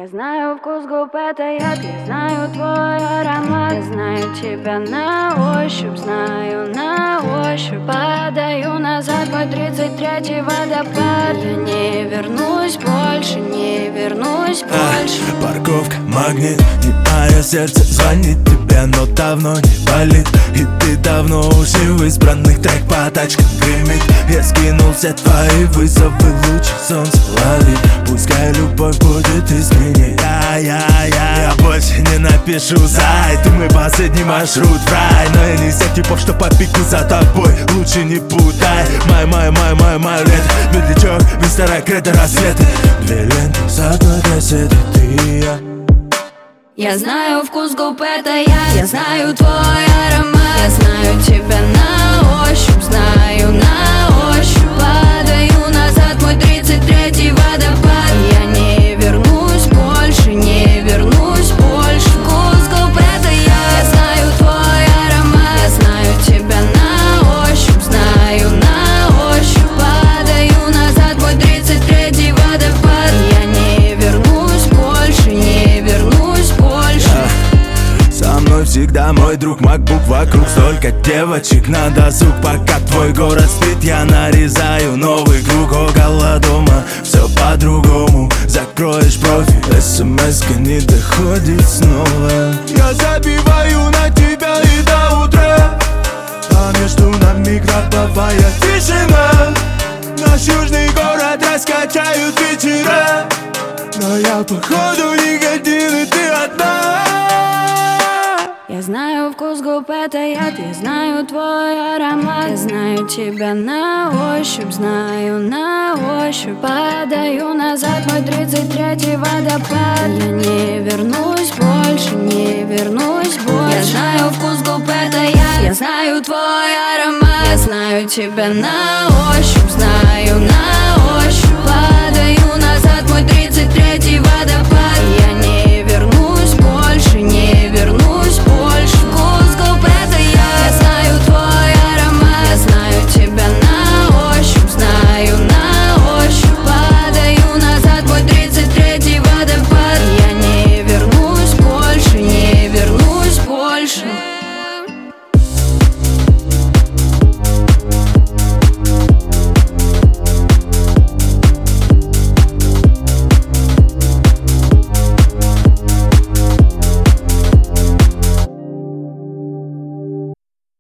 Я знаю вкус губ, это яд, я знаю твой аромат. Я знаю тебя на ощупь, знаю на ощупь. Падаю назад, мой 33-й водопад. Я не вернусь больше, не вернусь больше. Парковка, магнит, и мое сердце звонит тебе, но давно не болит. И ты давно уже в избранных трек по тачкам гремит. Я скинул все твои вызовы, лучи солнца лови. Пускай любовь будет изменить. Я больше не напишу зай. Ты мой последний маршрут в рай. Но я не из тех типов, что побегу за тобой. Лучше не путай. Май лето. Медлячок, мистера Кредо, рассветы. Две ленты с одной кассеты, ты и я. Я знаю вкус губ, это я знаю твой аромат. Я знаю тебя на ощупь, знаю на ощупь. Падаю назад, мой 33-й водопад. Я не вернусь больше, не вернусь больше. Вкус губ, это я знаю твой аромат. Я знаю тебя на ощупь, знаю на ощупь. Падаю назад, мой 33-й водопад. Я не вернусь больше, не вернусь больше. Со мной всегда мой друг MacBook, вокруг столько девочек на досуг. Пока твой город спит, я нарезаю новый круг. Около дома все по-другому. Закроешь профиль, смс-ка не доходит снова. Я забиваю на тебя и до утра, а между нами гробовая тишина. Наш южный город раскачают вечера, но я походу не один, и ты одна. Я знаю вкус губ, это яд, я знаю твой аромат. Я знаю тебя на ощупь, знаю на ощупь. Падаю назад, мой 33-й водопад. Я не вернусь больше, не вернусь больше. Я знаю вкус губ, это я знаю твой аромат. Я знаю тебя на ощупь, знаю на ощупь.